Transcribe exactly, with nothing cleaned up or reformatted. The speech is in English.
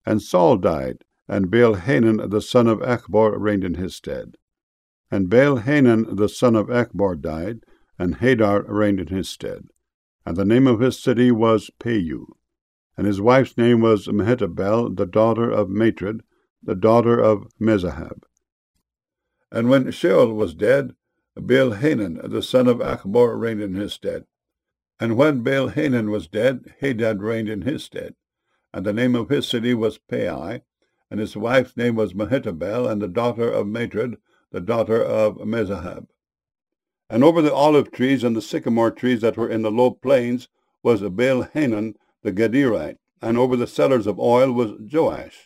And Saul died, and Baal-Hanan the son of Achbor reigned in his stead. And Baal-Hanan the son of Achbor died, and Hadar reigned in his stead. And the name of his city was Peiu. And his wife's name was Mehetabel, the daughter of Matred, the daughter of Mezahab. And when Shaul was dead, Baal-Hanan the son of Achbor reigned in his stead. And when Baal-Hanan was dead, Hadad reigned in his stead. And the name of his city was Pai, and his wife's name was Mehetabel, and the daughter of Matred, the daughter of Mezahab. And over the olive trees and the sycamore trees that were in the low plains was Baal-Hanan the Gaderite, and over the cellars of oil was Joash.